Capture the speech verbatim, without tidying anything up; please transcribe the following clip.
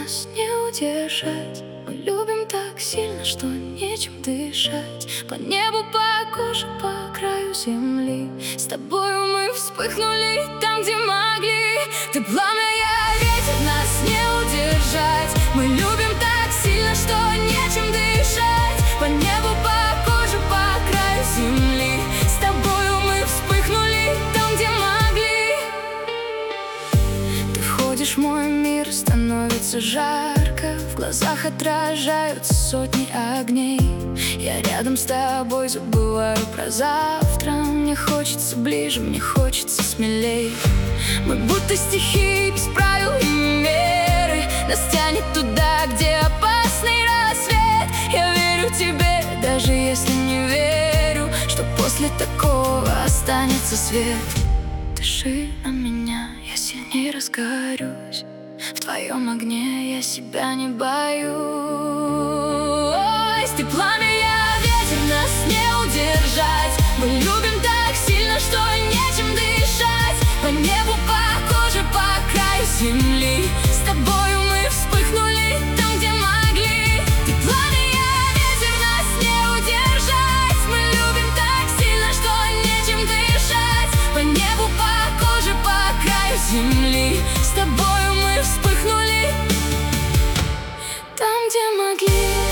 нас не удержать. Мы любим так сильно, что нечем дышать. По небу, по коже, по краю земли. С тобою мы вспыхнули там, где могли. Ты пламя, я ветер, нас не удержать. Мы любим так сильно, что нечем дышать. По небу, по коже, по краю земли. С тобою мы вспыхнули там, где могли. Ты входишь в мой мир, становится жарко. В глазах отражаются сотни огней. Я рядом с тобой забываю про завтра. Мне хочется ближе, мне хочется смелей. Мы будто стихии без правил и меры. Нас тянет туда, где опасный рассвет. Я верю тебе, даже если не верю, что после такого останется свет. Дыши на меня, я сильнее разгорюсь. В твоем огне я себя не боюсь. Ты пламя, я ветер, нас не удержать. Мы любим так сильно, что нечем дышать. По небу, по коже, по краю земли. С тобою мы вспыхнули там, где могли. Ты пламя, я ветер, нас не удержать. Мы любим так сильно, что нечем дышать. По небу, по коже, по краю земли. С тобою мы вспыхнули там, где могли.